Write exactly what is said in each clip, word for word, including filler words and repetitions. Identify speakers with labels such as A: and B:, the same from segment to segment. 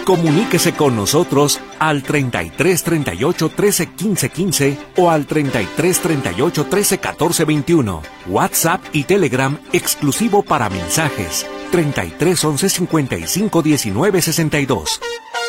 A: Comuníquese con nosotros al treinta y tres treinta y ocho trece quince quince o al treinta y tres treinta y ocho trece catorce veintiuno. WhatsApp y Telegram exclusivo para mensajes treinta y tres once cincuenta y cinco diecinueve sesenta y dos.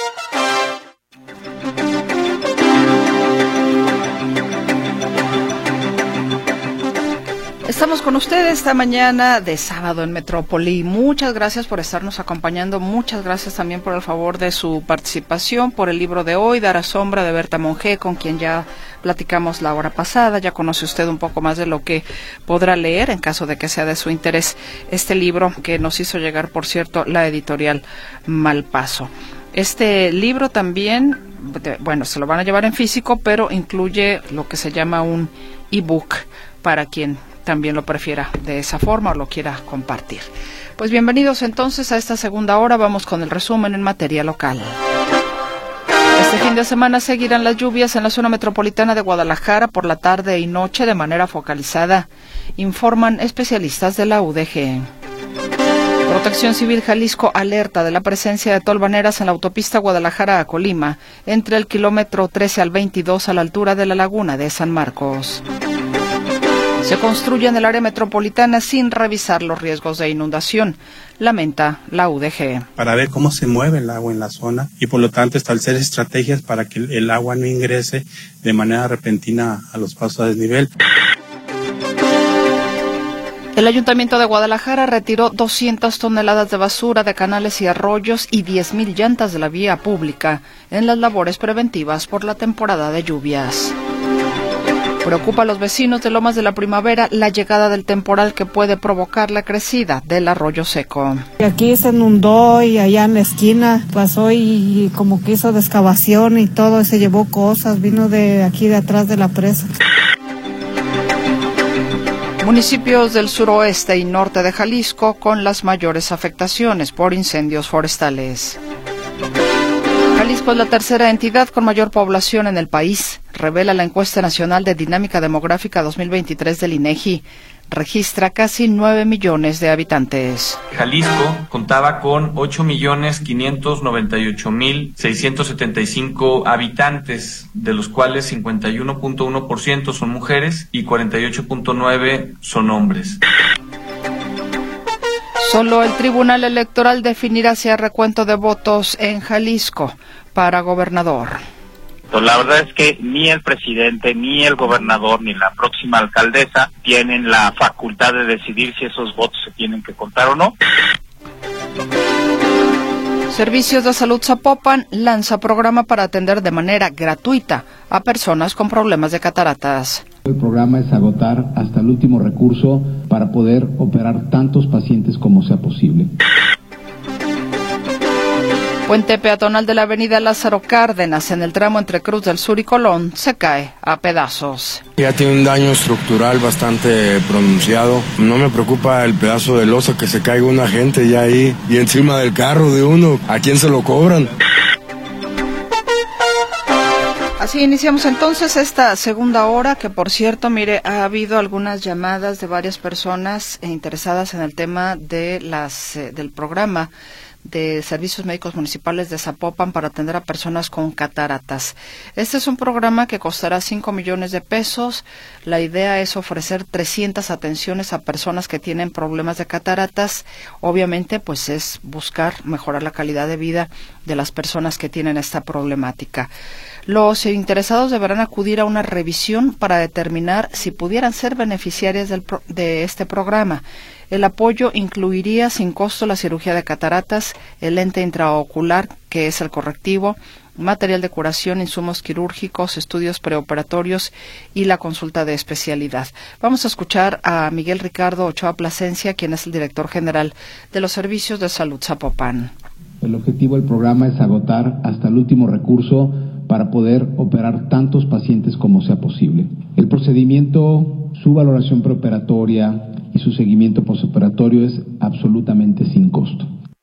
B: Estamos con ustedes esta mañana de sábado en Metrópoli. Muchas gracias por estarnos acompañando. Muchas gracias también por el favor de su participación, por el libro de hoy, Dar a Sombra, de Berta Monge, con quien ya platicamos la hora pasada. Ya conoce usted un poco más de lo que podrá leer, en caso de que sea de su interés, este libro que nos hizo llegar, por cierto, la editorial Malpaso. Este libro también, bueno, se lo van a llevar en físico, pero incluye lo que se llama un ebook para quien también lo prefiera de esa forma o lo quiera compartir. Pues bienvenidos entonces a esta segunda hora. Vamos con el resumen en materia local. Este fin de semana seguirán las lluvias en la zona metropolitana de Guadalajara por la tarde y noche de manera focalizada, informan especialistas de la U D G. Protección Civil Jalisco alerta de la presencia de tolvaneras en la autopista Guadalajara a Colima, entre el kilómetro trece al veintidós a la altura de la laguna de San Marcos. Se construye en el área metropolitana sin revisar los riesgos de inundación, lamenta la U D G.
C: Para ver cómo se mueve el agua en la zona y por lo tanto establecer estrategias para que el agua no ingrese de manera repentina a los pasos a desnivel.
B: El Ayuntamiento de Guadalajara retiró doscientas toneladas de basura de canales y arroyos y diez mil llantas de la vía pública en las labores preventivas por la temporada de lluvias. Preocupa a los vecinos de Lomas de la Primavera la llegada del temporal que puede provocar la crecida del arroyo seco.
D: Aquí se inundó y allá en la esquina pasó y como que hizo de excavación y todo, y se llevó cosas, vino de aquí de atrás de la presa.
B: Municipios del suroeste y norte de Jalisco con las mayores afectaciones por incendios forestales. Jalisco es la tercera entidad con mayor población en el país, revela la encuesta nacional de dinámica demográfica dos mil veintitrés del INEGI. Registra casi nueve millones de habitantes.
E: Jalisco contaba con ocho millones quinientos noventa y ocho mil seiscientos setenta y cinco habitantes, de los cuales cincuenta y uno punto uno por ciento son mujeres y cuarenta y ocho punto nueve por ciento son hombres.
B: Solo el Tribunal Electoral definirá si hay recuento de votos en Jalisco para gobernador.
F: La verdad es que ni el presidente, ni el gobernador, ni la próxima alcaldesa tienen la facultad de decidir si esos votos se tienen que contar o no.
B: Servicios de Salud Zapopan lanza programa para atender de manera gratuita a personas con problemas de cataratas.
G: El programa es agotar hasta el último recurso para poder operar tantos pacientes como sea posible.
B: Puente peatonal de la avenida Lázaro Cárdenas, en el tramo entre Cruz del Sur y Colón, se cae a pedazos.
H: Ya tiene un daño estructural bastante pronunciado. No me preocupa el pedazo de losa que se caiga una gente ya ahí y encima del carro de uno. ¿A quién se lo cobran?
B: Así iniciamos entonces esta segunda hora, que por cierto, mire, ha habido algunas llamadas de varias personas interesadas en el tema de las eh, del programa de Servicios Médicos Municipales de Zapopan para atender a personas con cataratas. Este es un programa que costará cinco millones de pesos. La idea es ofrecer trescientas atenciones a personas que tienen problemas de cataratas. Obviamente, pues es buscar mejorar la calidad de vida de las personas que tienen esta problemática. Los interesados deberán acudir a una revisión para determinar si pudieran ser beneficiarias del pro- de este programa. El apoyo incluiría sin costo la cirugía de cataratas, el lente intraocular, que es el correctivo, material de curación, insumos quirúrgicos, estudios preoperatorios y la consulta de especialidad. Vamos a escuchar a Miguel Ricardo Ochoa Plasencia, quien es el director general de los Servicios de Salud Zapopan.
G: El objetivo del programa es agotar hasta el último recurso para poder operar tantos pacientes como sea posible. El procedimiento, su valoración preoperatoria y su seguimiento postoperatorio es absolutamente sin costo.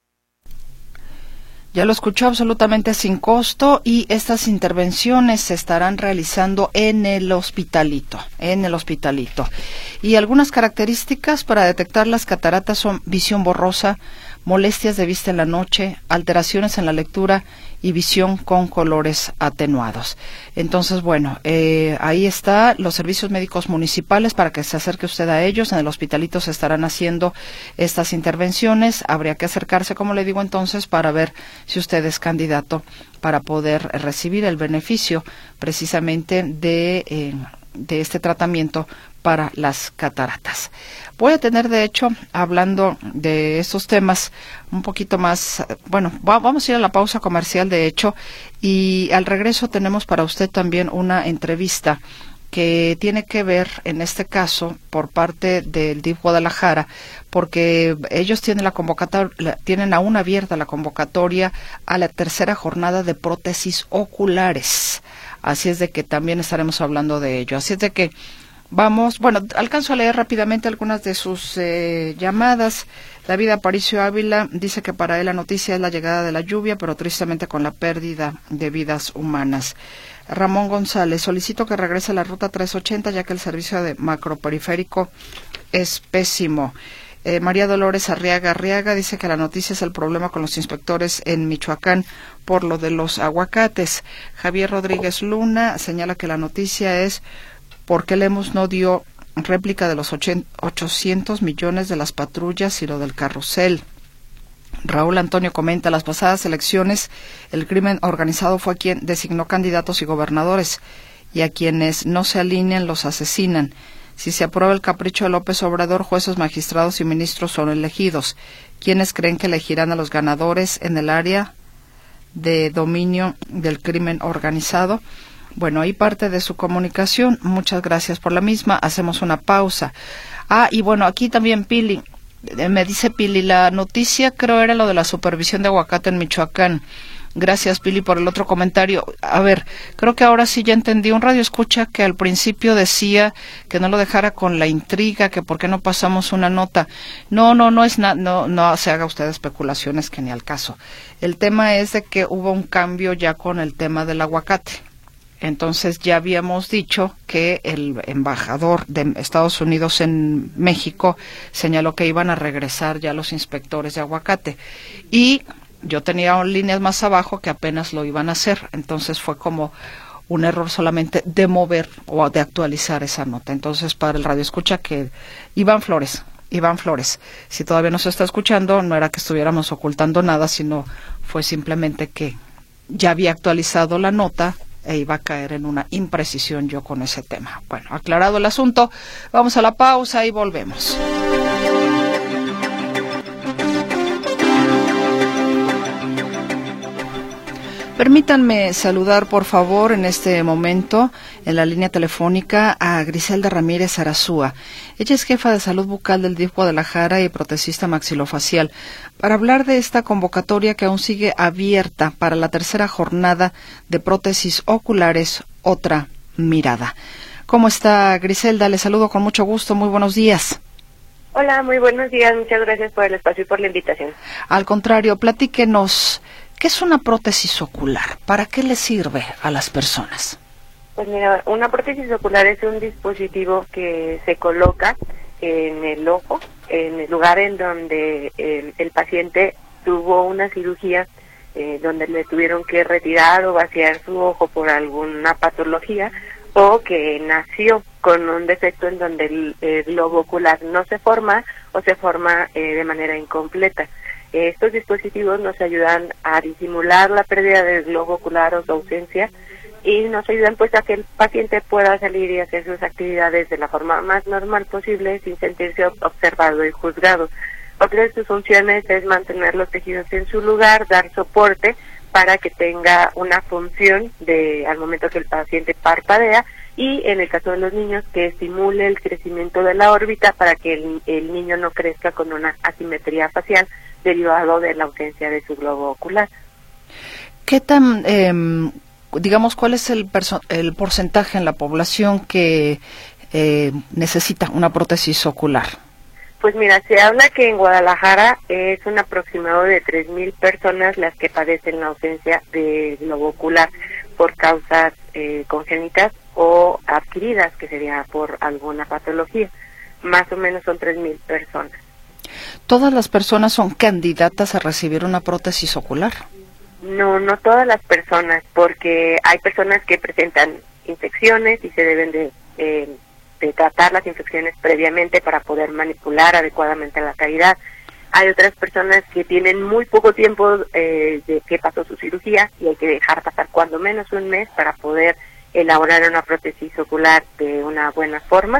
B: Ya lo escuchó, absolutamente sin costo, y estas intervenciones se estarán realizando en el hospitalito, en el hospitalito. Y algunas características para detectar las cataratas son visión borrosa, molestias de vista en la noche, alteraciones en la lectura y visión con colores atenuados. Entonces, bueno, eh, ahí está los servicios médicos municipales para que se acerque usted a ellos. En el hospitalito se estarán haciendo estas intervenciones. Habría que acercarse, como le digo entonces, para ver si usted es candidato para poder recibir el beneficio precisamente de, eh, de este tratamiento para las cataratas. Voy a tener, de hecho, hablando de estos temas un poquito más, bueno, va, vamos a ir a la pausa comercial, de hecho, y al regreso tenemos para usted también una entrevista que tiene que ver, en este caso, por parte del D I F Guadalajara, porque ellos tienen la convocatoria, tienen aún abierta la convocatoria a la tercera jornada de prótesis oculares. Así es de que también estaremos hablando de ello. Así es de que vamos, bueno, alcanzo a leer rápidamente algunas de sus eh, llamadas. David Aparicio Ávila dice que para él la noticia es la llegada de la lluvia, pero tristemente con la pérdida de vidas humanas. Ramón González, solicito que regrese a la ruta trescientos ochenta, ya que el servicio de macroperiférico es pésimo. Eh, María Dolores Arriaga Arriaga dice que la noticia es el problema con los inspectores en Michoacán por lo de los aguacates. Javier Rodríguez Luna señala que la noticia es ¿por qué Lemus no dio réplica de los ochocientos millones de las patrullas y lo del carrusel? Raúl Antonio comenta, las pasadas elecciones el crimen organizado fue quien designó candidatos y gobernadores, y a quienes no se alinean los asesinan. Si se aprueba el capricho de López Obrador, jueces, magistrados y ministros son elegidos. ¿Quiénes creen que elegirán a los ganadores en el área de dominio del crimen organizado? Bueno, ahí parte de su comunicación. Muchas gracias por la misma. Hacemos una pausa. Ah, y bueno, aquí también Pili, eh, me dice Pili, la noticia creo era lo de la supervisión de aguacate en Michoacán. Gracias, Pili, por el otro comentario. A ver, creo que ahora sí ya entendí. Un radio escucha que al principio decía que no lo dejara con la intriga, que por qué no pasamos una nota. No, no, no es nada, no, no se haga usted especulaciones que ni al caso. El tema es de que hubo un cambio ya con el tema del aguacate. Entonces ya habíamos dicho que el embajador de Estados Unidos en México señaló que iban a regresar ya los inspectores de aguacate. Y yo tenía líneas más abajo que apenas lo iban a hacer. Entonces fue como un error solamente de mover o de actualizar esa nota. Entonces, para el radio escucha que Iván Flores, Iván Flores, si todavía no se está escuchando, no era que estuviéramos ocultando nada, sino fue simplemente que ya había actualizado la nota e iba a caer en una imprecisión yo con ese tema. Bueno, aclarado el asunto, vamos a la pausa y volvemos. Permítanme saludar, por favor, en este momento, en la línea telefónica, a Griselda Ramírez Arazúa. Ella es jefa de salud bucal del D I F Guadalajara y protesista maxilofacial, para hablar de esta convocatoria que aún sigue abierta para la tercera jornada de prótesis oculares, Otra Mirada. ¿Cómo está, Griselda? Le saludo con mucho gusto. Muy buenos días.
I: Hola, muy buenos días. Muchas gracias por el espacio y por la invitación.
B: Al contrario, platíquenos. ¿Qué es una prótesis ocular? ¿Para qué le sirve a las personas?
I: Pues mira, una prótesis ocular es un dispositivo que se coloca en el ojo, en el lugar en donde el, el paciente tuvo una cirugía, eh, donde le tuvieron que retirar o vaciar su ojo por alguna patología, o que nació con un defecto en donde el, el globo ocular no se forma o se forma eh, de manera incompleta. Estos dispositivos nos ayudan a disimular la pérdida del globo ocular o su ausencia, y nos ayudan pues a que el paciente pueda salir y hacer sus actividades de la forma más normal posible sin sentirse observado y juzgado. Otra de sus funciones es mantener los tejidos en su lugar, dar soporte para que tenga una función de al momento que el paciente parpadea, y en el caso de los niños que estimule el crecimiento de la órbita para que el, el niño no crezca con una asimetría facial derivado de la ausencia de su globo ocular.
B: ¿Qué tan, eh, digamos, cuál es el, perso- el porcentaje en la población que eh, necesita una prótesis ocular?
I: Pues mira, se habla que en Guadalajara es un aproximado de tres mil personas las que padecen la ausencia de globo ocular por causas eh, congénitas o adquiridas, que sería por alguna patología. Más o menos son tres mil personas.
B: ¿Todas las personas son candidatas a recibir una prótesis ocular?
I: No, no todas las personas, porque hay personas que presentan infecciones y se deben de, eh, de tratar las infecciones previamente para poder manipular adecuadamente la cavidad. Hay otras personas que tienen muy poco tiempo eh, de que pasó su cirugía y hay que dejar pasar cuando menos un mes para poder elaborar una prótesis ocular de una buena forma.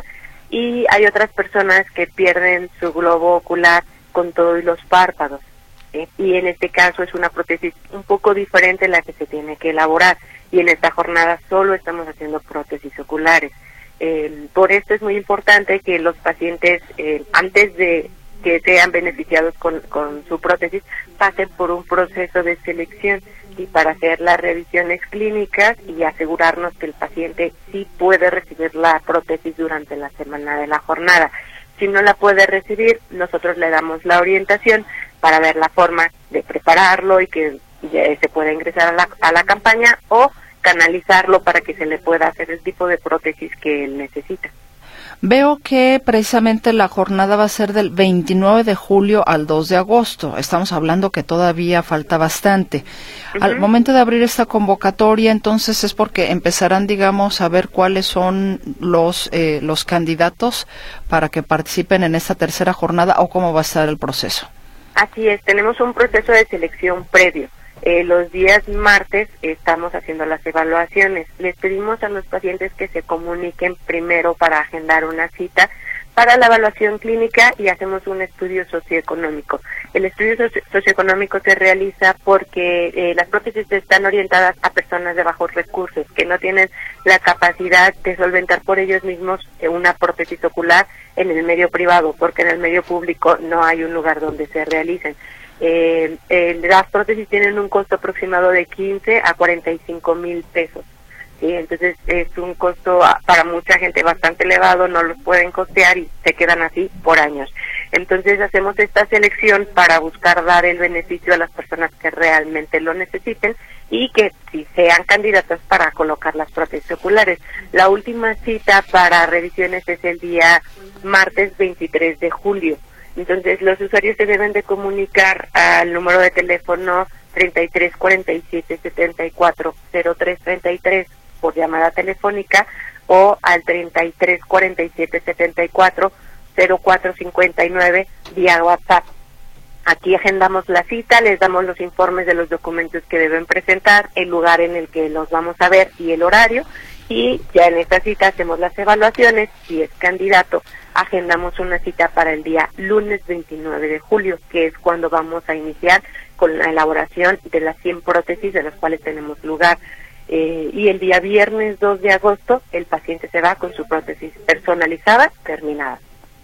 I: Y hay otras personas que pierden su globo ocular con todo y los párpados. ¿sí? Y en este caso es una prótesis un poco diferente la que se tiene que elaborar. Y en esta jornada solo estamos haciendo prótesis oculares. Eh, por esto es muy importante que los pacientes, eh, antes de que sean beneficiados con, con su prótesis, pasen por un proceso de selección y para hacer las revisiones clínicas y asegurarnos que el paciente sí puede recibir la prótesis durante la semana de la jornada. Si no la puede recibir, nosotros le damos la orientación para ver la forma de prepararlo y que ya se pueda ingresar a la, a la campaña o canalizarlo para que se le pueda hacer el tipo de prótesis que él necesita.
B: Veo que precisamente la jornada va a ser del veintinueve de julio al dos de agosto. Estamos hablando que todavía falta bastante. Uh-huh. Al momento de abrir esta convocatoria, entonces es porque empezarán, digamos, a ver cuáles son los eh, los candidatos para que participen en esta tercera jornada o cómo va a estar el proceso.
I: Así es, tenemos un proceso de selección previo. Eh, los días martes estamos haciendo las evaluaciones. Les pedimos a los pacientes que se comuniquen primero para agendar una cita para la evaluación clínica y hacemos un estudio socioeconómico. El estudio socio- socioeconómico se realiza porque eh, las prótesis están orientadas a personas de bajos recursos que no tienen la capacidad de solventar por ellos mismos eh, una prótesis ocular en el medio privado, porque en el medio público no hay un lugar donde se realicen. Eh, eh, las prótesis tienen un costo aproximado de quince a cuarenta y cinco mil pesos. ¿sí? Entonces es un costo para mucha gente bastante elevado, no los pueden costear y se quedan así por años. Entonces hacemos esta selección para buscar dar el beneficio a las personas que realmente lo necesiten y que si sean candidatas para colocar las prótesis oculares. La última cita para revisiones es el día martes veintitrés de julio. Entonces los usuarios se deben de comunicar al número de teléfono treinta y tres cuarenta y siete setenta y cuatro cero tres treinta y tres por llamada telefónica o al treinta y tres cuarenta y siete setenta y cuatro cero cuatro cincuenta y nueve vía WhatsApp. Aquí agendamos la cita, les damos los informes de los documentos que deben presentar, el lugar en el que los vamos a ver y el horario, y ya en esta cita hacemos las evaluaciones. Si es candidato, agendamos una cita para el día lunes veintinueve de julio, que es cuando vamos a iniciar con la elaboración de las cien prótesis de las cuales tenemos lugar. Eh, y el día viernes dos de agosto, el paciente se va con su prótesis personalizada terminada.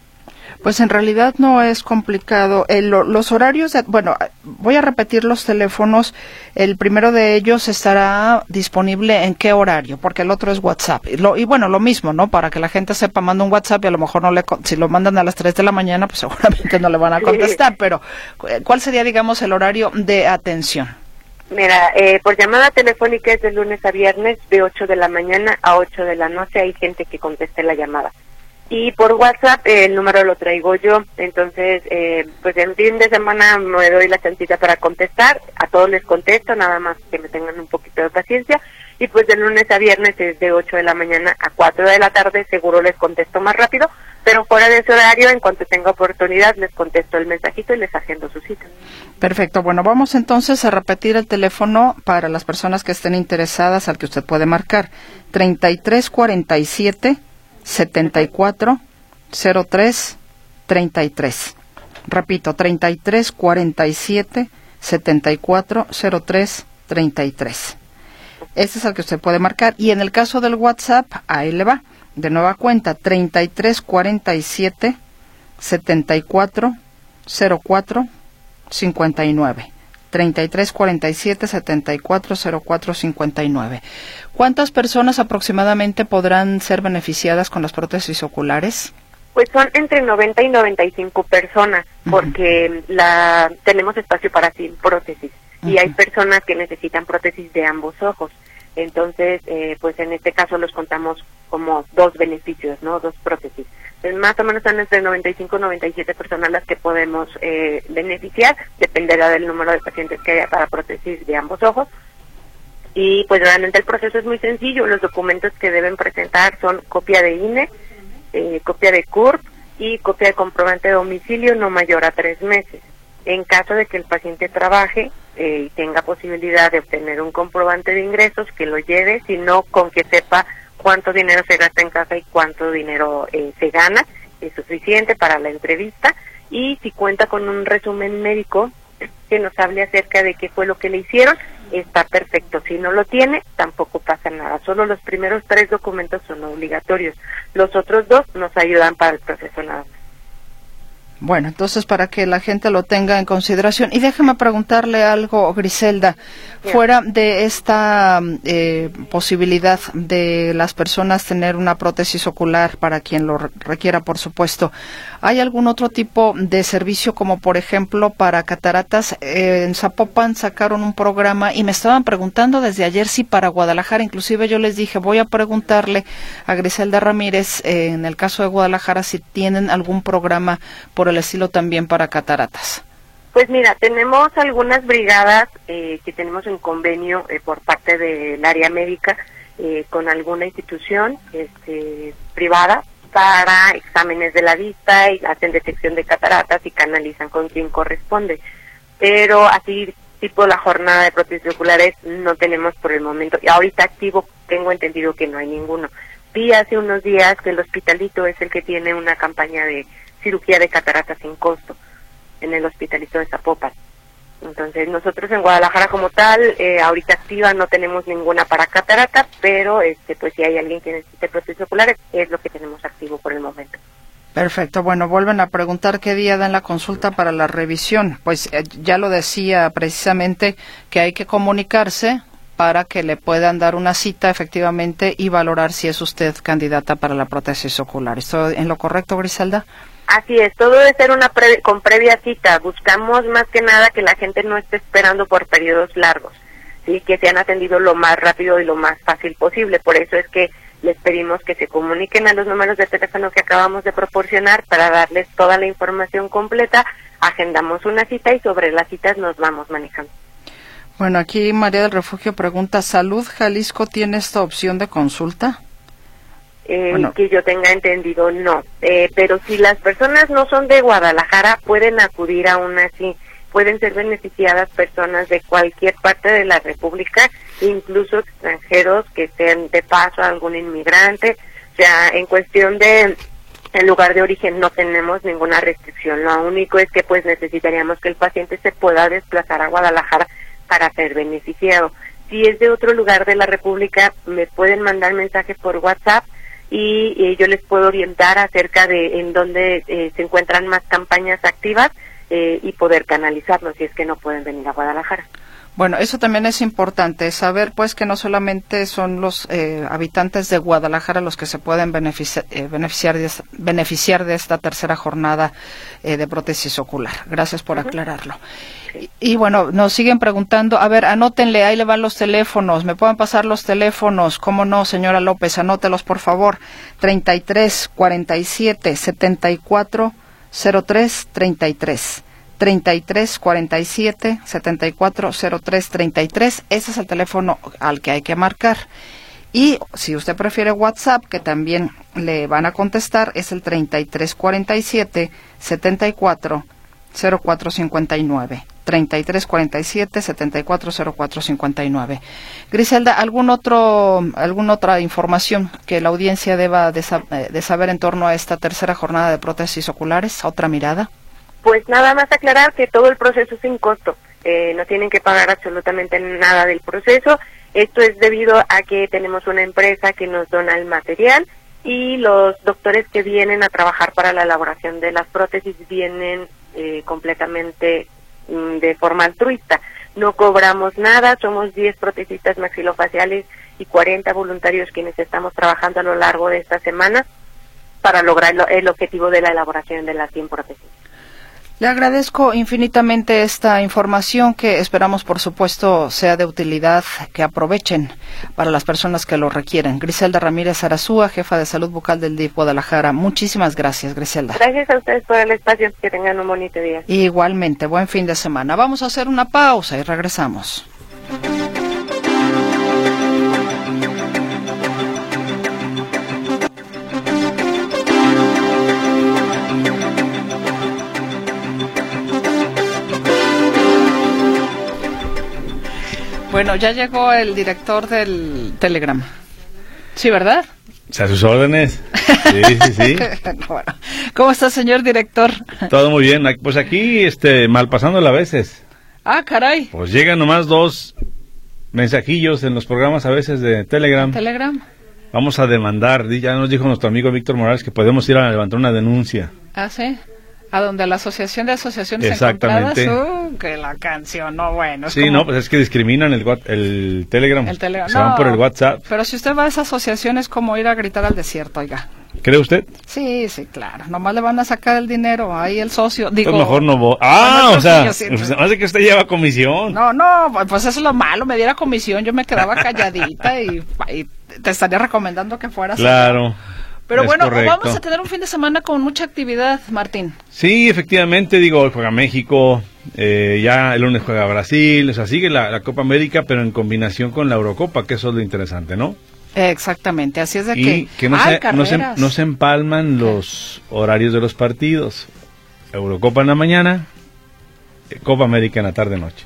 B: Pues en realidad no es complicado. El, los horarios, de, bueno, voy a repetir los teléfonos. El primero de ellos estará disponible en qué horario, porque el otro es WhatsApp. Y, lo, y bueno, lo mismo, ¿no? Para que la gente sepa, manda un WhatsApp y a lo mejor no le, si lo mandan a las tres de la mañana, pues seguramente no le van a contestar. Pero, ¿cuál sería, digamos, el horario de atención?
I: Mira, eh, por llamada telefónica es de lunes a viernes de ocho de la mañana a ocho de la noche. Hay gente que conteste la llamada. Y por WhatsApp eh, el número lo traigo yo, entonces eh, pues en fin de semana me doy la chancita para contestar, a todos les contesto, nada más que me tengan un poquito de paciencia, y pues de lunes a viernes es de ocho de la mañana a cuatro de la tarde, seguro les contesto más rápido, pero fuera de ese horario, en cuanto tenga oportunidad, les contesto el mensajito y les agendo su cita.
B: Perfecto, bueno, vamos entonces a repetir el teléfono para las personas que estén interesadas al que usted puede marcar, treinta y tres cuarenta y siete setenta y cuatro cero tres treinta y tres. Repito, treinta y tres cuarenta y siete setenta y cuatro cero tres treinta y tres. Este es el que usted puede marcar. Y en el caso del WhatsApp, ahí le va. De nueva cuenta, treinta y tres cuarenta y siete setenta y cuatro cero cuatro cincuenta y nueve. treinta y tres cuarenta y siete setenta y cuatro cero cuatro cincuenta y nueve. ¿Cuántas personas aproximadamente podrán ser beneficiadas con las prótesis oculares?
I: Pues son entre noventa y noventa y cinco personas, porque uh-huh. la tenemos espacio para cien prótesis, uh-huh. y hay personas que necesitan prótesis de ambos ojos. Entonces, eh, pues en este caso los contamos como dos beneficios, ¿no? Dos prótesis. Entonces, más o menos son entre noventa y cinco y noventa y siete personas las que podemos eh, beneficiar, dependerá del número de pacientes que haya para prótesis de ambos ojos. Y pues realmente el proceso es muy sencillo. Los documentos que deben presentar son copia de I N E, eh, copia de C U R P y copia de comprobante de domicilio no mayor a tres meses. En caso de que el paciente trabaje eh, y tenga posibilidad de obtener un comprobante de ingresos, que lo lleve, sino con que sepa cuánto dinero se gasta en casa y cuánto dinero eh, se gana, es suficiente para la entrevista. Y si cuenta con un resumen médico que nos hable acerca de qué fue lo que le hicieron, está perfecto. Si no lo tiene, tampoco pasa nada. Solo los primeros tres documentos son obligatorios. Los otros dos nos ayudan para el proceso nada más.
B: Bueno, entonces para que la gente lo tenga en consideración. Y déjeme preguntarle algo, Griselda, yeah. fuera de esta eh, posibilidad de las personas tener una prótesis ocular para quien lo requiera, por supuesto, ¿hay algún otro tipo de servicio como por ejemplo para cataratas? Eh, en Zapopan sacaron un programa y me estaban preguntando desde ayer si para Guadalajara, inclusive yo les dije, voy a preguntarle a Griselda Ramírez, eh, en el caso de Guadalajara, si tienen algún programa por el estilo también para cataratas.
I: Pues mira, tenemos algunas brigadas eh, que tenemos en convenio eh, por parte del área médica eh, con alguna institución este, privada para exámenes de la vista y hacen detección de cataratas y canalizan con quien corresponde. Pero así tipo la jornada de prótesis oculares no tenemos por el momento. Y ahorita activo tengo entendido que no hay ninguno. Vi hace unos días que el Hospitalito es el que tiene una campaña de cirugía de cataratas sin costo en el Hospitalito de Zapopan. Entonces nosotros en Guadalajara como tal, eh, ahorita activa no tenemos ninguna para cataratas, pero este pues si hay alguien que necesite prótesis oculares, es lo que tenemos activo por el momento.
B: Perfecto, bueno, vuelven a preguntar qué día dan la consulta para la revisión. Pues eh, ya lo decía precisamente que hay que comunicarse para que le puedan dar una cita efectivamente y valorar si es usted candidata para la prótesis ocular. ¿Estoy en lo correcto, Griselda?
I: Así es, todo debe ser una pre con previa cita. Buscamos más que nada que la gente no esté esperando por periodos largos, sí, que sean atendidos lo más rápido y lo más fácil posible. Por eso es que les pedimos que se comuniquen a los números de teléfono que acabamos de proporcionar para darles toda la información completa. Agendamos una cita y sobre las citas nos vamos manejando.
B: Bueno, aquí María del Refugio pregunta, ¿Salud Jalisco tiene esta opción de consulta?
I: Eh, bueno. Que yo tenga entendido, no. Eh, pero si las personas no son de Guadalajara, pueden acudir aún así. Pueden ser beneficiadas personas de cualquier parte de la República, incluso extranjeros que estén de paso, algún inmigrante. O sea, en cuestión de el lugar de origen no tenemos ninguna restricción. Lo único es que pues necesitaríamos que el paciente se pueda desplazar a Guadalajara para ser beneficiado. Si es de otro lugar de la República, me pueden mandar mensajes por WhatsApp y eh, yo les puedo orientar acerca de en dónde eh, se encuentran más campañas activas eh, y poder canalizarlos si es que no pueden venir a Guadalajara.
B: Bueno, eso también es importante, saber pues que no solamente son los eh, habitantes de Guadalajara los que se pueden beneficiar, eh, beneficiar, de, beneficiar de esta tercera jornada eh, de prótesis ocular. Gracias por uh-huh. aclararlo. Y, y bueno, nos siguen preguntando, a ver, anótenle, ahí le van los teléfonos, ¿me pueden pasar los teléfonos? ¿Cómo no, señora López? Anótelos, por favor. treinta y tres, cuarenta y siete, setenta y cuatro, cero tres, treinta y tres. treinta y tres, cuarenta y siete, setenta y cuatro, cero tres, treinta y tres. Ese es el teléfono al que hay que marcar. Y si usted prefiere WhatsApp, que también le van a contestar, es el treinta y tres, cuarenta y siete, setenta y cuatro, cero cuatro cincuenta y nueve. treinta y tres, cuarenta y siete, setenta y cuatro, cero cuatro cincuenta y nueve. Griselda, ¿algún otro, alguna otra información que la audiencia deba de, de saber en torno a esta tercera jornada de prótesis oculares? ¿Otra mirada?
I: Pues nada más aclarar que todo el proceso es sin costo, eh, no tienen que pagar absolutamente nada del proceso. Esto es debido a que tenemos una empresa que nos dona el material y los doctores que vienen a trabajar para la elaboración de las prótesis vienen eh, completamente mm, de forma altruista. No cobramos nada, somos diez protecistas maxilofaciales y cuarenta voluntarios quienes estamos trabajando a lo largo de esta semana para lograr lo, el objetivo de la elaboración de las cien prótesis.
B: Le agradezco infinitamente esta información que esperamos, por supuesto, sea de utilidad, que aprovechen para las personas que lo requieren. Griselda Ramírez Arazúa, jefa de salud bucal del D I F Guadalajara. Muchísimas gracias, Griselda.
I: Gracias a ustedes por el espacio. Que tengan un bonito día.
B: Igualmente, buen fin de semana. Vamos a hacer una pausa y regresamos. Bueno, ya llegó el director del Telegram. Sí, ¿verdad?
J: A sus órdenes. Sí, sí, sí.
B: Bueno, ¿cómo está, señor director?
J: Todo muy bien. Pues aquí, este, malpasándola a veces.
B: Ah, caray.
J: Pues llegan nomás dos mensajillos en los programas a veces de Telegram.
B: Telegram.
J: Vamos a demandar. Ya nos dijo nuestro amigo Víctor Morales que podemos ir a levantar una denuncia.
B: Ah, sí. A donde la Asociación de Asociaciones
J: Exactamente.
B: Encontradas, uh, que la canción, no, bueno.
J: Sí, como... no, pues es que discriminan el, el Telegram.
B: El Telegram.
J: Se
B: no,
J: van por el WhatsApp.
B: Pero si usted va a esa asociación es como ir a gritar al desierto, oiga.
J: ¿Cree usted?
B: Sí, sí, claro. Nomás le van a sacar el dinero, ahí el socio. Digo,
J: pues mejor no voy. Ah, o sea, no sé que usted lleva comisión.
B: No, no, pues eso es lo malo, me diera comisión, yo me quedaba calladita y, y te estaría recomendando que fueras.
J: Claro.
B: Allá. Pero
J: es
B: bueno,
J: correcto.
B: Vamos a tener un fin de semana con mucha actividad, Martín.
J: Sí, efectivamente, digo, hoy juega México, eh, ya el lunes juega Brasil, o sea, sigue la, la Copa América, pero en combinación con la Eurocopa, que eso es lo interesante, ¿no?
B: Exactamente, así es de
J: y
B: que...
J: que no,
B: ¡ay,
J: se, no, se, no se empalman los horarios de los partidos. Eurocopa en la mañana, Copa América en la tarde-noche.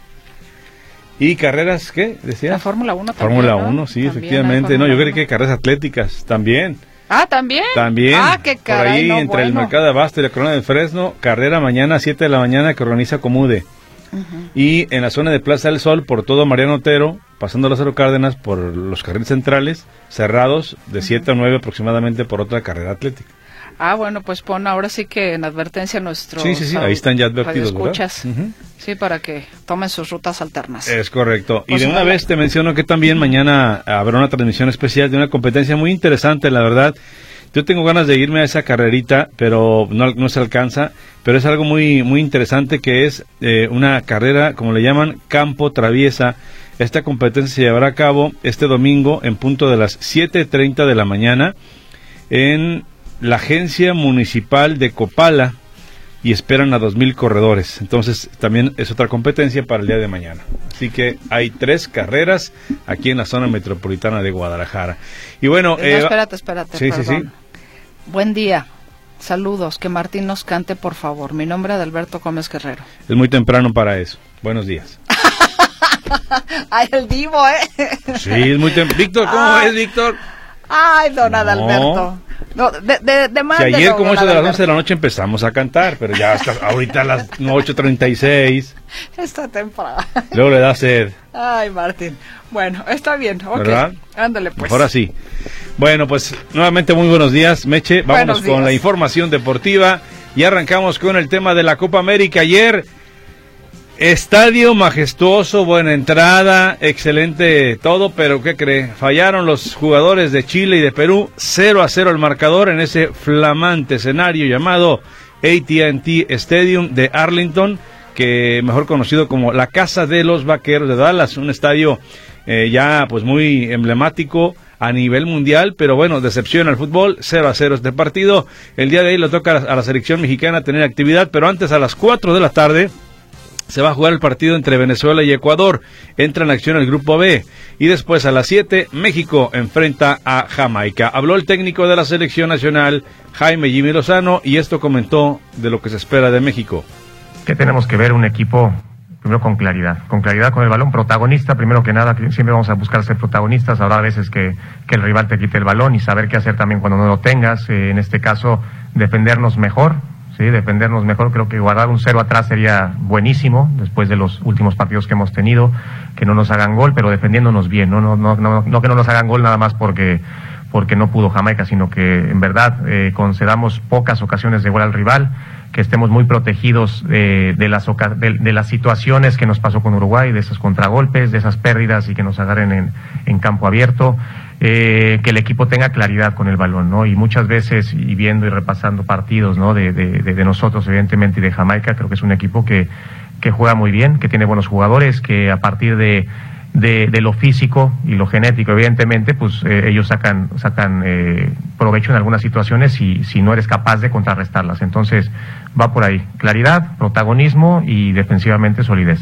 J: ¿Y carreras qué? ¿Decía?
B: La Fórmula uno también,
J: Fórmula
B: ¿no?
J: uno, sí,
B: También
J: efectivamente. No, yo creo
B: uno.
J: que carreras atléticas también.
B: Ah, ¿también?
J: También.
B: Ah, qué caray,
J: por ahí,
B: no,
J: entre
B: bueno.
J: el Mercado de Abasto y la Corona del Fresno, carrera mañana a siete de la mañana que organiza Comude. Uh-huh. Y en la zona de Plaza del Sol, por todo Mariano Otero, pasando Lázaro Cárdenas, por los carriles centrales, cerrados de siete uh-huh. a nueve aproximadamente por otra carrera atlética.
B: Ah, bueno, pues pon ahora sí que en advertencia nuestros...
J: Sí, sí, sí, ahí están ya advertidos,
B: escuchas,
J: ¿verdad? Uh-huh.
B: Sí, para que tomen sus rutas alternas.
J: Es correcto.
B: Pues
J: y de una
B: vale.
J: vez te menciono que también mañana habrá una transmisión especial de una competencia muy interesante, la verdad. Yo tengo ganas de irme a esa carrerita, pero no, no se alcanza. Pero es algo muy muy interesante que es eh, una carrera, como le llaman, campo traviesa. Esta competencia se llevará a cabo este domingo en punto de las siete treinta de la mañana en la Agencia Municipal de Copala y esperan a dos mil corredores. Entonces también es otra competencia para el día de mañana. Así que hay tres carreras aquí en la zona metropolitana de Guadalajara. Y bueno...
B: No,
J: eh,
B: espérate, espérate,
J: sí,
B: perdón.
J: sí, sí.
B: Buen día. Saludos. Que Martín nos cante, por favor. Mi nombre es Adalberto Gómez Guerrero.
J: Es muy temprano para eso. Buenos días.
B: Ay, el divo, ¿eh?
J: Sí, es muy temprano. Víctor, ¿cómo
B: Ay.
J: es, Víctor?
B: Ay, don
J: No.
B: Adalberto. No, de, de, de
J: Si ayer como eso de las once de la noche empezamos a cantar, pero ya hasta ahorita a las ocho treinta y seis.
B: Está temprano.
J: Luego le da sed.
B: Ay, Martín. Bueno, está bien. Ok.
J: ¿Verdad?
B: Ándale, pues.
J: Ahora sí. Bueno, pues nuevamente muy buenos días, Meche. Vámonos
B: Buenos días.
J: con la información deportiva y arrancamos con el tema de la Copa América. Ayer, estadio majestuoso, buena entrada, excelente todo, pero ¿qué cree? Fallaron los jugadores de Chile y de Perú, cero a cero el marcador en ese flamante escenario llamado A T and T Stadium de Arlington, que mejor conocido como la Casa de los Vaqueros de Dallas, un estadio eh, ya pues muy emblemático a nivel mundial, pero bueno, decepción al fútbol, cero a cero este partido. El día de hoy le toca a la, a la selección mexicana tener actividad, pero antes a las cuatro de la tarde se va a jugar el partido entre Venezuela y Ecuador. Entra en acción el grupo B. Y después a las siete, México enfrenta a Jamaica. Habló el técnico de la selección nacional, Jaime Jimmy Lozano, y esto comentó de lo que se espera de México.
K: Que tenemos que ver un equipo, primero con claridad, con claridad con el balón, protagonista, primero que nada, que siempre vamos a buscar ser protagonistas. Habrá veces que, que el rival te quite el balón y saber qué hacer también cuando no lo tengas. Eh, en este caso, defendernos mejor. Sí, defendernos mejor. Creo que guardar un cero atrás sería buenísimo después de los últimos partidos que hemos tenido, que no nos hagan gol, pero defendiéndonos bien, no no no no, no que no nos hagan gol nada más porque porque no pudo Jamaica, sino que en verdad eh, concedamos pocas ocasiones de gol al rival, que estemos muy protegidos eh, de las oca- de, de las situaciones que nos pasó con Uruguay, de esos contragolpes, de esas pérdidas y que nos agarren en, en campo abierto. eh, que el equipo tenga claridad con el balón, ¿no? Y muchas veces, y viendo y repasando partidos, ¿no? De, de, de, de nosotros, evidentemente, y de Jamaica, creo que es un equipo que, que juega muy bien, que tiene buenos jugadores, que a partir de, de, de lo físico y lo genético, evidentemente, pues eh, ellos sacan, sacan eh, provecho en algunas situaciones y si no eres capaz de contrarrestarlas. Entonces, va por ahí. Claridad, protagonismo y defensivamente solidez.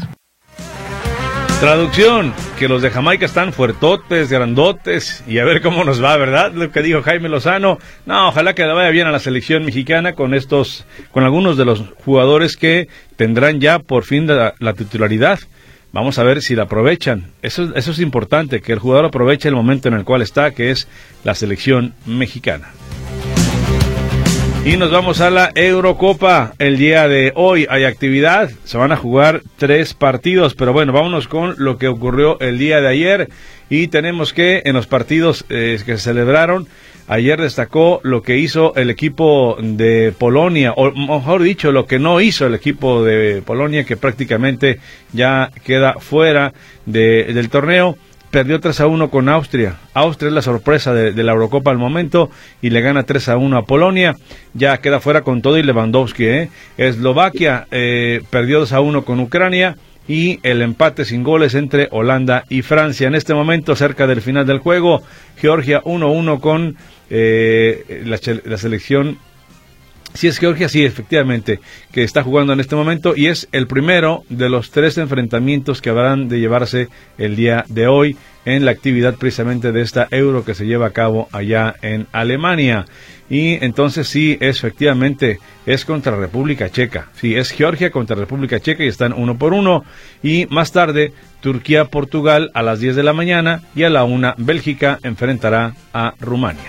J: Traducción, que los de Jamaica están fuertotes, grandotes, y a ver cómo nos va, ¿verdad? Lo que dijo Jaime Lozano. No, ojalá que le vaya bien a la selección mexicana con estos, con algunos de los jugadores que tendrán ya por fin la, la titularidad. Vamos a ver si la aprovechan. Eso, eso es importante, que el jugador aproveche el momento en el cual está, que es la selección mexicana. Y nos vamos a la Eurocopa. El día de hoy hay actividad, se van a jugar tres partidos, pero bueno, vámonos con lo que ocurrió el día de ayer. Y tenemos que en los partidos eh, que se celebraron, ayer destacó lo que hizo el equipo de Polonia, o mejor dicho, lo que no hizo el equipo de Polonia, que prácticamente ya queda fuera de, del torneo. Perdió tres a uno con Austria. Austria es la sorpresa de, de la Eurocopa al momento y le gana tres a uno a Polonia. Ya queda fuera con todo y Lewandowski. ¿eh? Eslovaquia eh, perdió dos a uno con Ucrania y el empate sin goles entre Holanda y Francia. En este momento, cerca del final del juego, Georgia uno a uno con eh, la, la selección. Sí, es Georgia, sí, efectivamente, que está jugando en este momento y es el primero de los tres enfrentamientos que habrán de llevarse el día de hoy en la actividad precisamente de esta Euro que se lleva a cabo allá en Alemania. Y entonces sí, es, efectivamente, es contra República Checa. Sí, es Georgia contra República Checa y están uno por uno. Y más tarde, Turquía-Portugal a las diez de la mañana y a la una, Bélgica enfrentará a Rumania.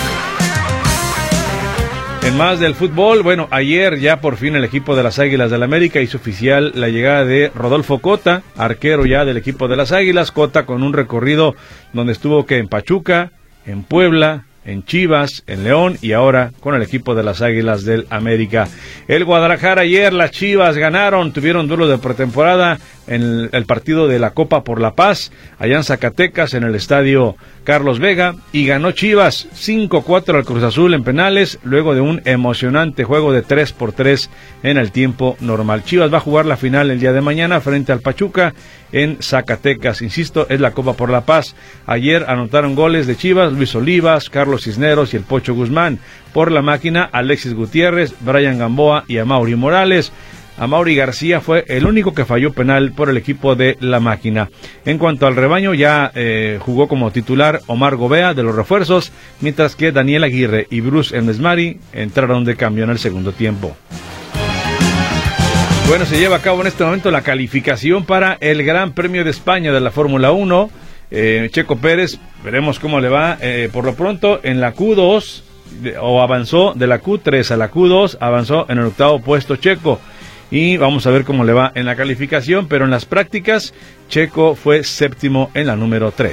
J: En más del fútbol, bueno, ayer ya por fin el equipo de las Águilas del América hizo oficial la llegada de Rodolfo Cota, arquero ya del equipo de las Águilas. Cota con un recorrido donde estuvo que en Pachuca, en Puebla, en Chivas, en León y ahora con el equipo de las Águilas del América. El Guadalajara ayer, las Chivas ganaron, tuvieron duelo de pretemporada en el, el partido de la Copa por la Paz, allá en Zacatecas, en el estadio Carlos Vega, y ganó Chivas cinco cuatro al Cruz Azul en penales, luego de un emocionante juego de tres por tres en el tiempo normal. Chivas va a jugar la final el día de mañana frente al Pachuca en Zacatecas, insisto, es la Copa por la Paz. Ayer anotaron goles de Chivas, Luis Olivas, Carlos Cisneros y el Pocho Guzmán. Por la máquina, Alexis Gutiérrez, Brian Gamboa y Amaury Morales. Amaury García fue el único que falló penal por el equipo de la máquina. En cuanto al rebaño, ya eh, jugó como titular Omar Gobea de los refuerzos, mientras que Daniel Aguirre y Bruce Enesmari entraron de cambio en el segundo tiempo. Bueno, se lleva a cabo en este momento la calificación para el Gran Premio de España de la Fórmula uno. Eh, Checo Pérez, veremos cómo le va. Eh, por lo pronto, en la Q dos, de, o avanzó de la Q tres a la Q dos, avanzó en el octavo puesto Checo. Y vamos a ver cómo le va en la calificación, pero en las prácticas, Checo fue séptimo en la número tres.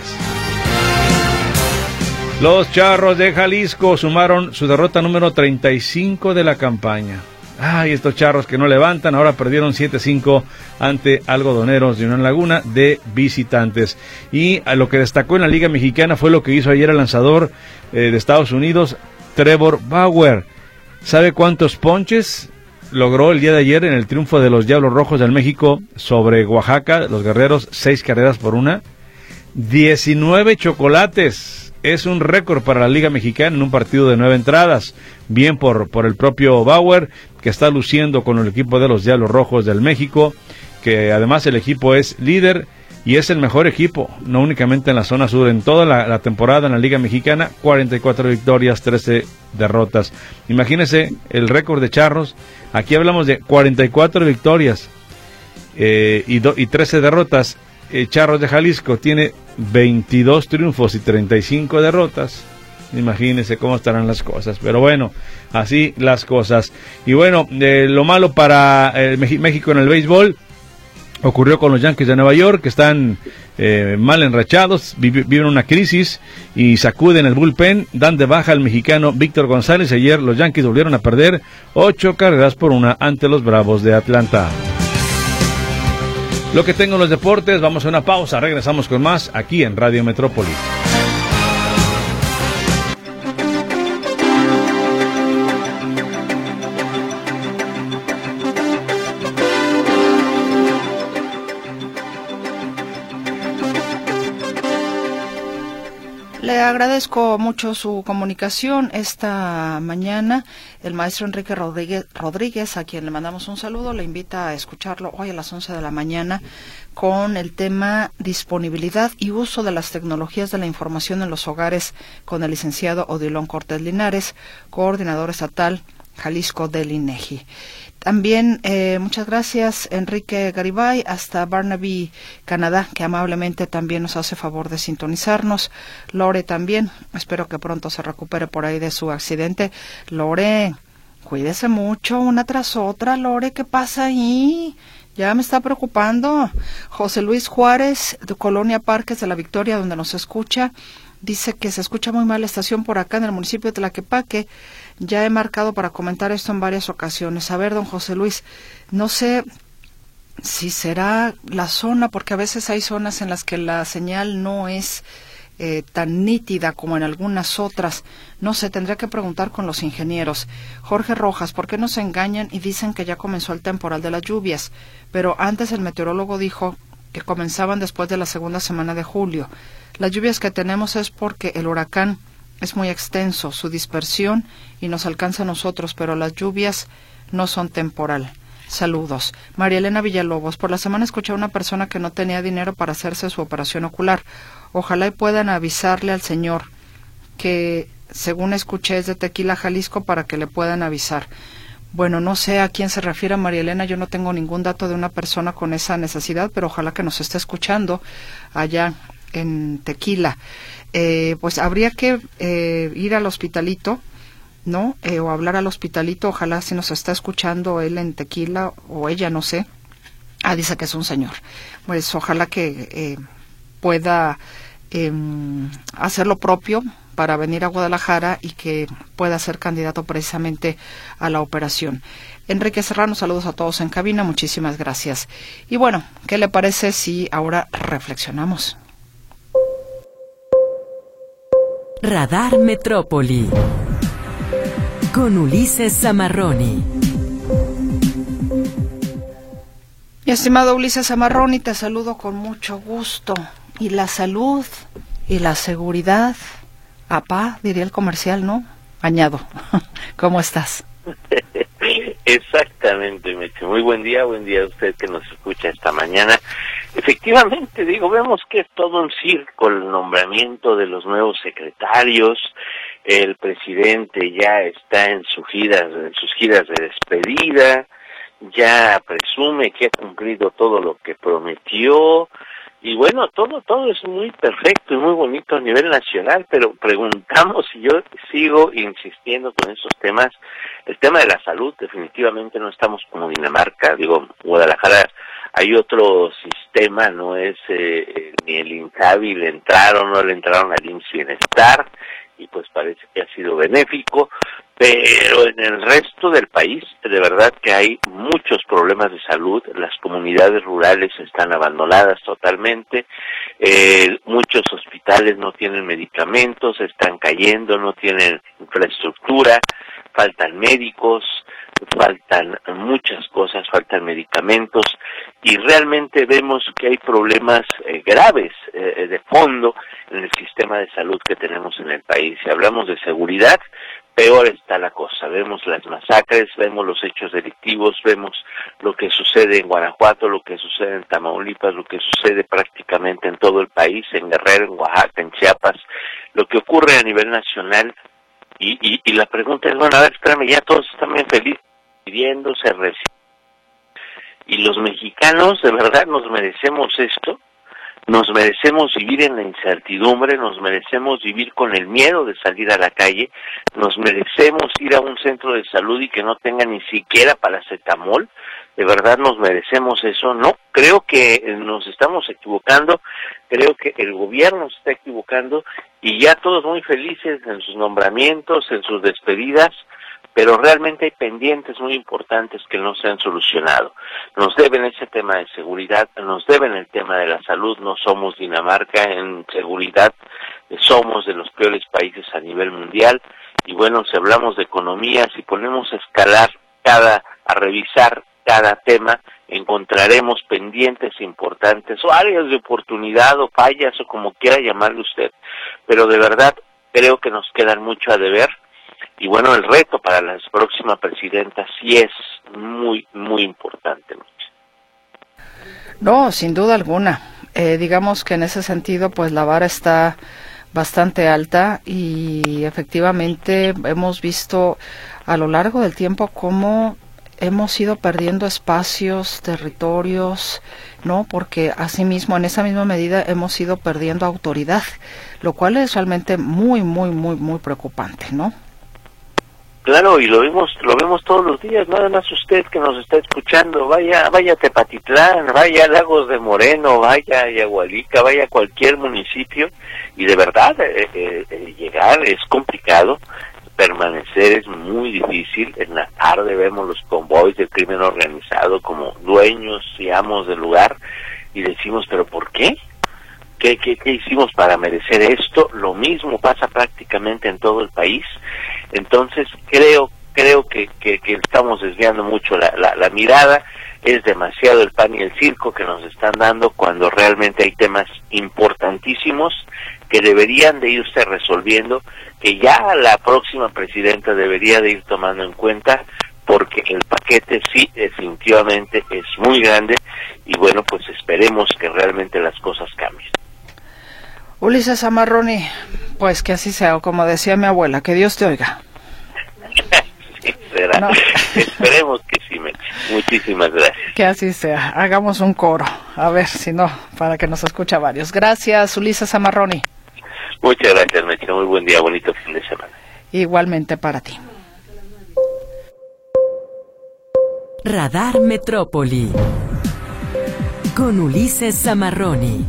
J: Los Charros de Jalisco sumaron su derrota número treinta y cinco de la campaña. Ay, estos Charros que no levantan, ahora perdieron siete cinco ante Algodoneros de Unión Laguna de visitantes. Y a lo que destacó en la Liga Mexicana fue lo que hizo ayer el lanzador eh, de Estados Unidos, Trevor Bauer. ¿Sabe cuántos ponches logró el día de ayer en el triunfo de los Diablos Rojos del México sobre Oaxaca, los guerreros? Seis carreras por una. diecinueve chocolates. Es un récord para la Liga Mexicana en un partido de nueve entradas. Bien por, por el propio Bauer, que está luciendo con el equipo de los Diablos Rojos del México, que además el equipo es líder y es el mejor equipo, no únicamente en la zona sur, en toda la, la temporada en la Liga Mexicana, cuarenta y cuatro victorias, trece derrotas. Imagínense el récord de Charros, aquí hablamos de cuarenta y cuatro victorias eh, y, do, y trece derrotas. Eh, Charros de Jalisco tiene veintidós triunfos y treinta y cinco derrotas. Imagínense cómo estarán las cosas, pero bueno, así las cosas. Y bueno, eh, lo malo para eh, México en el béisbol ocurrió con los Yankees de Nueva York, que están eh, mal enrachados, vi viven una crisis y sacuden el bullpen, dan de baja al mexicano Víctor González. Ayer los Yankees volvieron a perder ocho carreras por una ante los Bravos de Atlanta. Lo que tengo en los deportes, vamos a una pausa, regresamos con más aquí en Radio Metrópoli.
B: Le agradezco mucho su comunicación esta mañana. El maestro Enrique Rodríguez, Rodríguez, a quien le mandamos un saludo, le invita a escucharlo hoy a las once de la mañana con el tema disponibilidad y uso de las tecnologías de la información en los hogares con el licenciado Odilon Cortés Linares, coordinador estatal Jalisco del INEGI. También eh, muchas gracias Enrique Garibay hasta Barnaby, Canadá, que amablemente también nos hace favor de sintonizarnos. Lore también, espero que pronto se recupere por ahí de su accidente. Lore, cuídese mucho una tras otra. Lore, ¿qué pasa ahí? Ya me está preocupando. José Luis Juárez, de Colonia Parques de la Victoria, donde nos escucha, dice que se escucha muy mal la estación por acá en el municipio de Tlaquepaque. Ya he marcado para comentar esto en varias ocasiones. A ver, don José Luis, no sé si será la zona, porque a veces hay zonas en las que la señal no es eh, tan nítida como en algunas otras. No sé, tendría que preguntar con los ingenieros. Jorge Rojas, ¿por qué nos engañan y dicen que ya comenzó el temporal de las lluvias? Pero antes el meteorólogo dijo que comenzaban después de la segunda semana de julio. Las lluvias que tenemos es porque el huracán es muy extenso, su dispersión, y nos alcanza a nosotros, pero las lluvias no son temporal. Saludos. María Elena Villalobos, por la semana escuché a una persona que no tenía dinero para hacerse su operación ocular. Ojalá y puedan avisarle al señor, que según escuché es de Tequila, Jalisco, para que le puedan avisar. Bueno, no sé a quién se refiere María Elena, yo no tengo ningún dato de una persona con esa necesidad, pero ojalá que nos esté escuchando allá en Tequila. Eh, pues habría que eh, ir al hospitalito, ¿no? Eh, o hablar al hospitalito, ojalá si nos está escuchando él en Tequila o ella, no sé. Ah, dice que es un señor. Pues ojalá que eh, pueda eh, hacer lo propio para venir a Guadalajara y que pueda ser candidato precisamente a la operación. Enrique Serrano, saludos a todos en cabina, muchísimas gracias. Y bueno, ¿qué le parece si ahora reflexionamos?
L: Radar Metrópoli con Ulises Zamarroni.
B: Mi estimado Ulises Zamarroni, te saludo con mucho gusto. Y la salud y la seguridad, apá, diría el comercial, ¿no? Añado. ¿Cómo estás?
M: Exactamente, Meche. Muy buen día, buen día a usted que nos escucha esta mañana. Efectivamente, digo, vemos que es todo un circo el nombramiento de los nuevos secretarios. El presidente ya está en sus giras, en sus giras de despedida, ya presume que ha cumplido todo lo que prometió. Y bueno, todo todo es muy perfecto y muy bonito a nivel nacional, pero preguntamos, y yo sigo insistiendo con esos temas, el tema de la salud, definitivamente no estamos como Dinamarca. Digo, Guadalajara hay otro sistema, no es eh, ni el INSABI le entraron, no le entraron al I M S S Bienestar, y pues parece que ha sido benéfico, pero en el resto del país de verdad que hay muchos problemas de salud. Las comunidades rurales están abandonadas totalmente, eh, muchos hospitales no tienen medicamentos, están cayendo, no tienen infraestructura, faltan médicos, faltan muchas cosas, faltan medicamentos, y realmente vemos que hay problemas eh, graves eh, de fondo en el sistema de salud que tenemos en el país. Si hablamos de seguridad, peor está la cosa. Vemos las masacres, vemos los hechos delictivos, vemos lo que sucede en Guanajuato, lo que sucede en Tamaulipas, lo que sucede prácticamente en todo el país, en Guerrero, en Oaxaca, en Chiapas, lo que ocurre a nivel nacional. Y, y, y la pregunta es, bueno, a ver, espérame, ya todos están bien felices, pidiéndose, y los mexicanos de verdad nos merecemos esto. Nos merecemos vivir en la incertidumbre, nos merecemos vivir con el miedo de salir a la calle, nos merecemos ir a un centro de salud y que no tenga ni siquiera paracetamol. De verdad nos merecemos eso. No, creo que nos estamos equivocando, creo que el gobierno se está equivocando, y ya todos muy felices en sus nombramientos, en sus despedidas, pero realmente hay pendientes muy importantes que no se han solucionado. Nos deben ese tema de seguridad, nos deben el tema de la salud. No somos Dinamarca en seguridad, somos de los peores países a nivel mundial. Y bueno, si hablamos de economía, si ponemos a escalar cada, a revisar cada tema, encontraremos pendientes importantes o áreas de oportunidad o fallas o como quiera llamarle usted. pero de verdad creo que nos quedan mucho a deber. Y bueno, el reto para la próxima presidenta sí es muy, muy importante.
B: No, sin duda alguna. Eh, digamos que en ese sentido, pues la vara está bastante alta y efectivamente hemos visto a lo largo del tiempo cómo hemos ido perdiendo espacios, territorios, ¿no? Porque asimismo, en esa misma medida, hemos ido perdiendo autoridad, lo cual es realmente muy, muy, muy, muy preocupante, ¿no?
M: Claro, y lo vemos, lo vemos todos los días. Nada más usted que nos está escuchando, vaya, vaya a Tepatitlán, vaya a Lagos de Moreno, vaya a Yagualica, vaya a cualquier municipio, y de verdad eh, eh, llegar es complicado, permanecer es muy difícil. En la tarde vemos los convoys del crimen organizado como dueños y amos del lugar, y decimos, ¿pero por qué? ¿Qué, qué, qué hicimos para merecer esto? Lo mismo pasa prácticamente en todo el país. Entonces creo creo que, que, que estamos desviando mucho la, la, la mirada. Es demasiado el pan y el circo que nos están dando cuando realmente hay temas importantísimos que deberían de irse resolviendo, que ya la próxima presidenta debería de ir tomando en cuenta, porque el paquete sí definitivamente es muy grande, y bueno, pues esperemos que realmente las cosas cambien.
B: Ulises Zamarroni, pues que así sea, o como decía mi abuela, que Dios te oiga.
M: Sí, será. No. Esperemos que sí, Meche. Muchísimas gracias.
B: Que así sea, hagamos un coro, a ver si no, para que nos escucha varios. Gracias, Ulises Zamarroni.
M: Muchas gracias, Meche. Muy buen día, bonito fin de semana.
B: Igualmente para ti.
L: Radar Metrópoli con Ulises Zamarroni.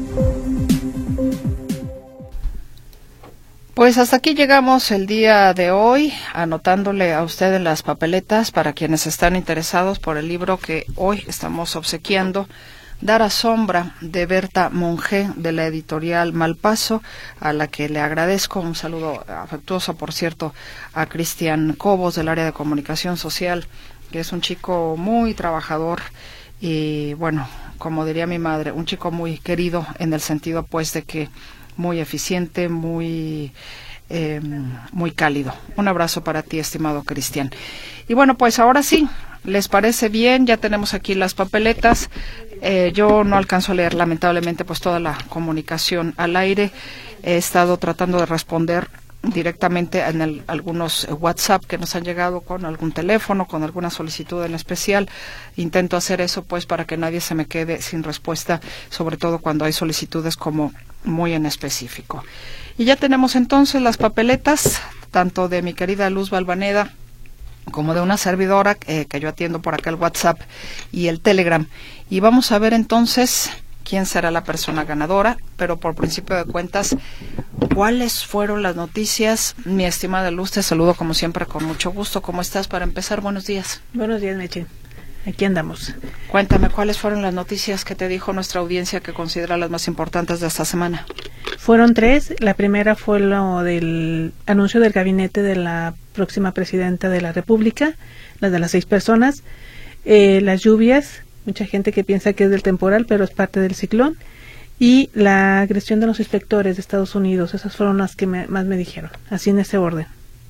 B: Pues hasta aquí llegamos el día de hoy, anotándole a usted en las papeletas para quienes están interesados por el libro que hoy estamos obsequiando, Dar a Sombra, de Berta Monge, de la editorial Malpaso, a la que le agradezco. Un saludo afectuoso, por cierto, a Cristian Cobos, del área de comunicación social, que es un chico muy trabajador y, bueno, como diría mi madre, un chico muy querido en el sentido, pues, de que muy eficiente, muy eh, muy cálido. Un abrazo para ti, estimado Cristian. Y bueno, pues ahora sí, ¿les parece bien? Ya tenemos aquí las papeletas. Eh, yo no alcanzo a leer, lamentablemente, pues toda la comunicación al aire. He estado tratando de responder directamente en el, algunos WhatsApp que nos han llegado con algún teléfono, con alguna solicitud en especial. Intento hacer eso, pues, para que nadie se me quede sin respuesta, sobre todo cuando hay solicitudes como muy en específico. Y ya tenemos entonces las papeletas, tanto de mi querida Luz Balvaneda como de una servidora eh, que yo atiendo por acá el WhatsApp y el Telegram. Y vamos a ver entonces quién será la persona ganadora, pero por principio de cuentas, ¿cuáles fueron las noticias? Mi estimada Luz, te saludo como siempre con mucho gusto. ¿Cómo estás? Para empezar, buenos días.
N: Buenos días, Meche. Aquí andamos.
B: Cuéntame, ¿cuáles fueron las noticias que te dijo nuestra audiencia que considera las más importantes de esta semana?
N: Fueron tres. La primera fue lo del anuncio del gabinete de la próxima presidenta de la República, la de las seis personas. Eh, las lluvias, mucha gente que piensa que es del temporal, pero es parte del ciclón. Y la agresión de los inspectores de Estados Unidos. Esas fueron las que me, más me dijeron, así en ese orden.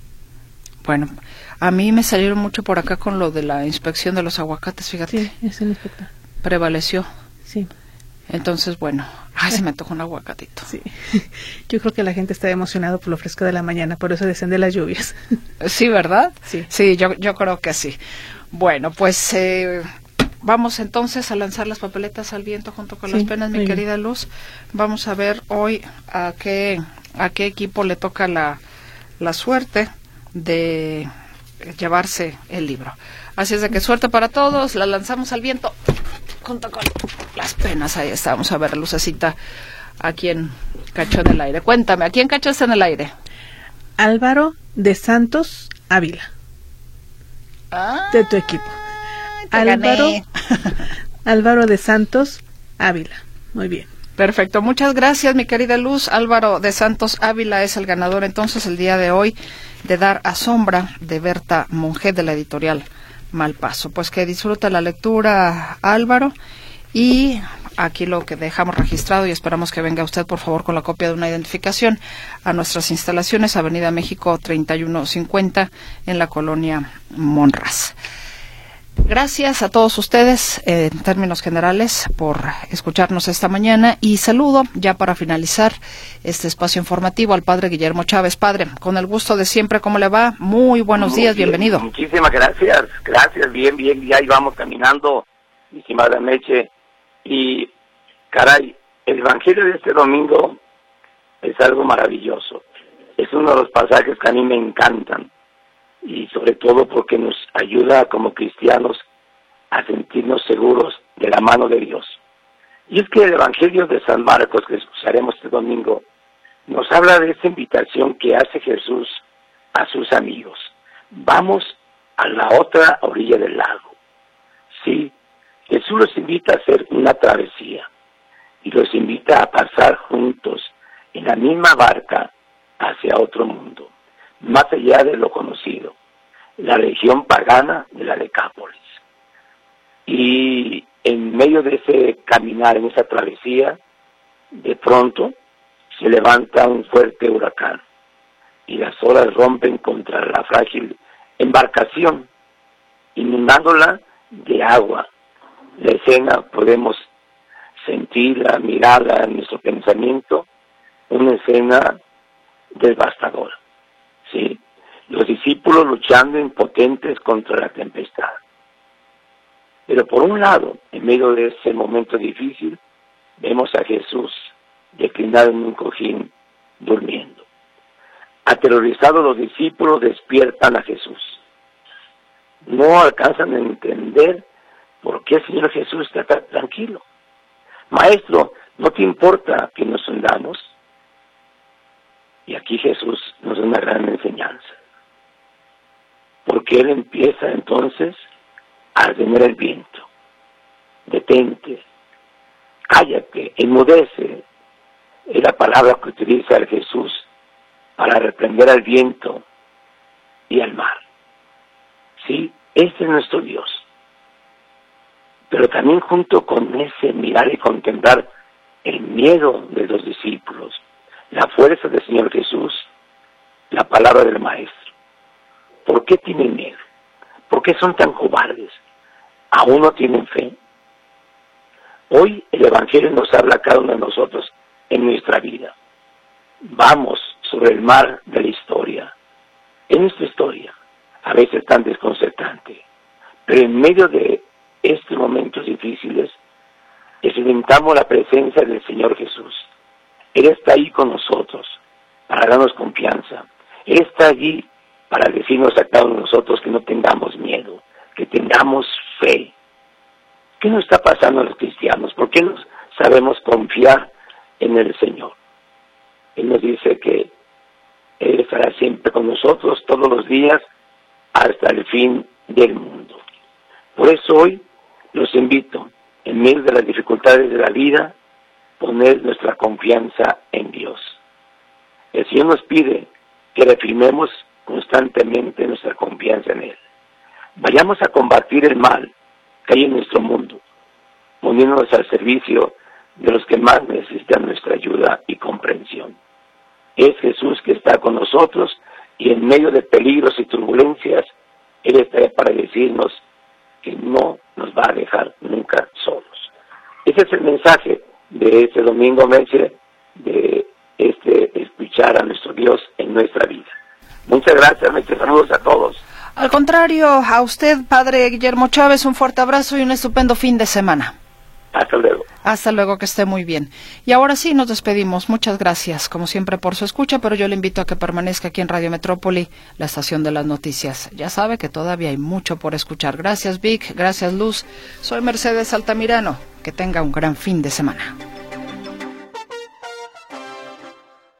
B: Bueno, a mí me salieron mucho por acá con lo de la inspección de los aguacates, fíjate.
N: Sí, es el inspector.
B: Prevaleció.
N: Sí.
B: Entonces, bueno, ay, se me antojó un aguacatito.
N: Sí. Yo creo que la gente está emocionada por lo fresco de la mañana, por eso desciende las lluvias.
B: Sí, ¿verdad?
N: Sí.
B: Sí, yo, yo creo que sí. Bueno, pues eh, vamos entonces a lanzar las papeletas al viento junto con sí, las penas, mi querida bien. Luz. Vamos a ver hoy a qué, a qué equipo le toca la, la suerte de llevarse el libro. Así es de que suerte para todos, la lanzamos al viento junto con las penas. Ahí estamos, a ver, Lucecita, ¿a quién cachó en el aire? Cuéntame, ¿a quién cachaste en el aire?
N: Álvaro de Santos Ávila.
B: Ah,
N: de tu equipo.
B: Álvaro,
N: Álvaro de Santos Ávila. Muy bien.
B: Perfecto, muchas gracias, mi querida Luz. Álvaro de Santos Ávila es el ganador entonces el día de hoy de Dar a Sombra, de Berta Monge, de la editorial Malpaso. Pues que disfruta la lectura, Álvaro, y aquí lo que dejamos registrado y esperamos que venga usted, por favor, con la copia de una identificación a nuestras instalaciones, Avenida México treinta y uno cincuenta, en la colonia Monraz. Gracias a todos ustedes, eh, en términos generales, por escucharnos esta mañana, y saludo, ya para finalizar este espacio informativo, al padre Guillermo Chávez. Padre, con el gusto de siempre, ¿cómo le va? Muy buenos
O: Muy
B: días,
O: bien,
B: bienvenido.
O: Muchísimas gracias, gracias, bien, bien, ya íbamos caminando, mi estimada Meche, y caray, el Evangelio de este domingo es algo maravilloso, es uno de los pasajes que a mí me encantan, y sobre todo porque nos ayuda como cristianos a sentirnos seguros de la mano de Dios. Y es que el Evangelio de San Marcos, que escucharemos este domingo, nos habla de esa invitación que hace Jesús a sus amigos. Vamos a la otra orilla del lago. Sí, Jesús los invita a hacer una travesía y los invita a pasar juntos en la misma barca hacia otro mundo, más allá de lo conocido, la región pagana de la Decápolis. Y en medio de ese caminar, en esa travesía, de pronto se levanta un fuerte huracán y las olas rompen contra la frágil embarcación, inundándola de agua. La escena podemos sentirla, mirarla en nuestro pensamiento, una escena devastadora. Sí, los discípulos luchando impotentes contra la tempestad. Pero por un lado, en medio de ese momento difícil, vemos a Jesús declinado en un cojín, durmiendo. Aterrorizados, los discípulos despiertan a Jesús. No alcanzan a entender por qué el Señor Jesús está tan tranquilo. Maestro, ¿no te importa que nos hundamos? Y aquí Jesús nos da una gran enseñanza. Porque Él empieza entonces a detener el viento. Detente, cállate, enmudece. Es la palabra que utiliza el Jesús para reprender al viento y al mar. Sí, este es nuestro Dios. Pero también junto con ese mirar y contemplar el miedo de los discípulos, la fuerza del Señor Jesús, la palabra del Maestro. ¿Por qué tienen miedo? ¿Por qué son tan cobardes? ¿Aún no tienen fe? Hoy el Evangelio nos habla a cada uno de nosotros en nuestra vida. Vamos sobre el mar de la historia. En nuestra historia, a veces tan desconcertante, pero en medio de estos momentos difíciles, experimentamos la presencia del Señor Jesús. Él está ahí con nosotros para darnos confianza. Él está allí para decirnos a cada uno de nosotros que no tengamos miedo, que tengamos fe. ¿Qué nos está pasando a los cristianos? ¿Por qué no sabemos confiar en el Señor? Él nos dice que Él estará siempre con nosotros todos los días hasta el fin del mundo. Por eso hoy los invito, en medio de las dificultades de la vida, poner nuestra confianza en Dios. El Señor nos pide que reafirmemos constantemente nuestra confianza en Él. Vayamos a combatir el mal que hay en nuestro mundo, poniéndonos al servicio de los que más necesitan nuestra ayuda y comprensión. Es Jesús que está con nosotros y en medio de peligros y turbulencias, Él está para decirnos que no nos va a dejar nunca solos. Ese es el mensaje de este domingo, Meche, de este escuchar a nuestro Dios en nuestra vida. Muchas gracias, Meche, saludos a todos.
B: Al contrario, a usted, padre Guillermo Chávez, un fuerte abrazo y un estupendo fin de semana.
O: Hasta luego.
B: Hasta luego, que esté muy bien. Y ahora sí, nos despedimos. Muchas gracias, como siempre, por su escucha, pero yo le invito a que permanezca aquí en Radio Metrópoli, la estación de las noticias. Ya sabe que todavía hay mucho por escuchar. Gracias, Vic. Gracias, Luz. Soy Mercedes Altamirano. Que tenga un gran fin de semana.